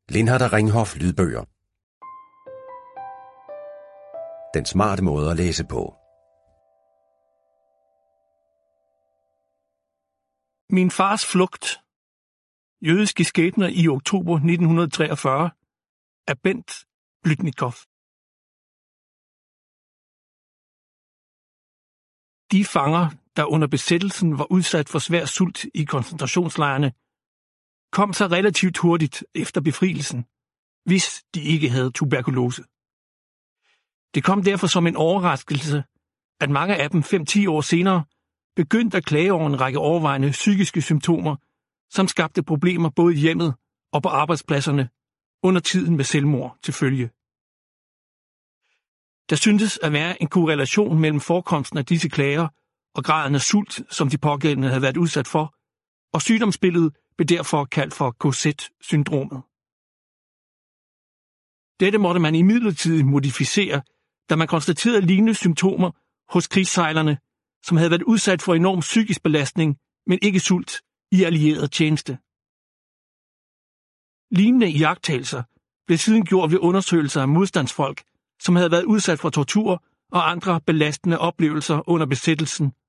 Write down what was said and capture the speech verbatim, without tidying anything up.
Lindhardt og Ringhof lydbøger. Den smarte måde at læse på. Min fars flugt. Jødiske skæbner i oktober nitten treogfyrre af Bent Blüdnikow. De fanger, der under besættelsen var udsat for svær sult i koncentrationslejrene, kom sig relativt hurtigt efter befrielsen, hvis de ikke havde tuberkulose. Det kom derfor som en overraskelse, at mange af dem fem til ti år senere begyndte at klage over en række overvejende psykiske symptomer, som skabte problemer både i hjemmet og på arbejdspladserne under tiden med selvmord til følge. Der syntes at være en korrelation mellem forekomsten af disse klager og graden af sult, som de pågældende havde været udsat for, og sygdomsbilledet blev derfor kaldt for K Z-syndromet. Dette måtte man imidlertid modificere, da man konstaterede lignende symptomer hos krigssejlerne, som havde været udsat for enorm psykisk belastning, men ikke sult i allieret tjeneste. Lignende iagttagelser blev siden gjort ved undersøgelser af modstandsfolk, som havde været udsat for tortur og andre belastende oplevelser under besættelsen